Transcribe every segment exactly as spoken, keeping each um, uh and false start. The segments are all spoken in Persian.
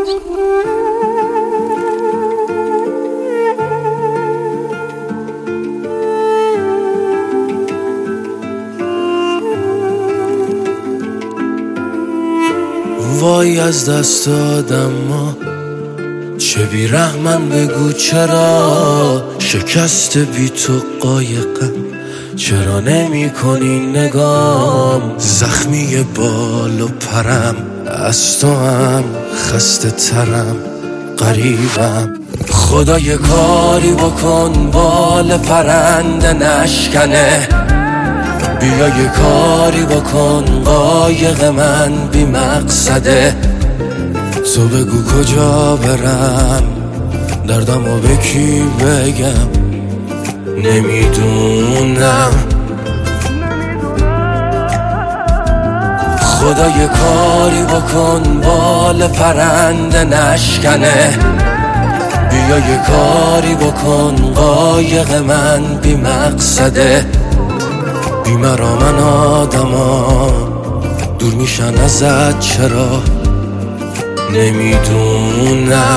وای از دست دادم ما چه بیرحمن بگو چرا شکست بی تو قایقم چرا نمی کنی نگام زخمی بال و پرم از تو هم خسته ترم قریبم خدا یه کاری بکن بال پرنده نشکنه بیا یه کاری بکن قایق من بی مقصده تو بگو کجا برم دردمو به کی بگم نمیدونم خدا یه کاری بکن بال پرنده نشکنه بیا یه کاری بکن قایق من بی مقصده بی مرا من آدما دور میشن ازت چرا نمیدونم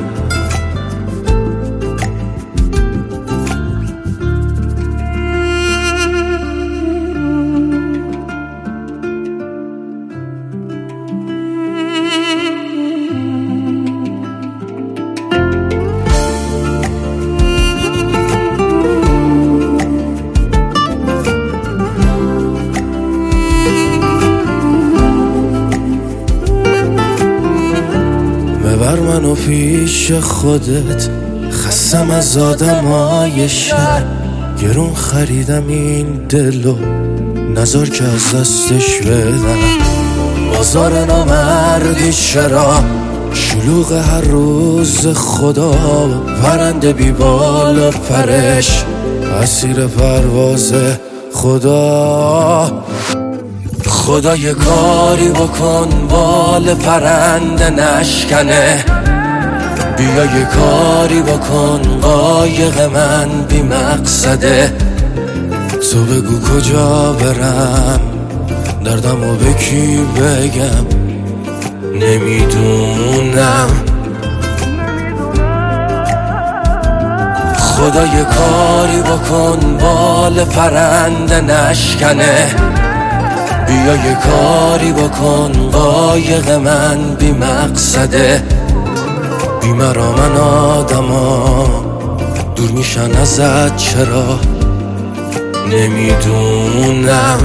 ببر منو پیش خودت خستم از آدمای شهر گرون خریدم این دلو نذار که از دستش بدم بازار نامردی چرا شلوغ هر روز خدا پرنده بی بال و پرش اسیر پرواز خدا خدا یه کاری بکن بال پرنده نشکنه بیا یه کاری بکن قایق من بی مقصده تو بگو کجا برم دردمو به کی بگم نمیدونم خدا یه کاری بکن بال پرنده نشکنه بیا یه کاری بکن قایق من بی مقصده بی مرا من آدما دور میشن ازت چرا نمیدونم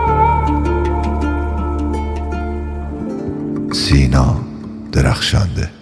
سینا درخشنده.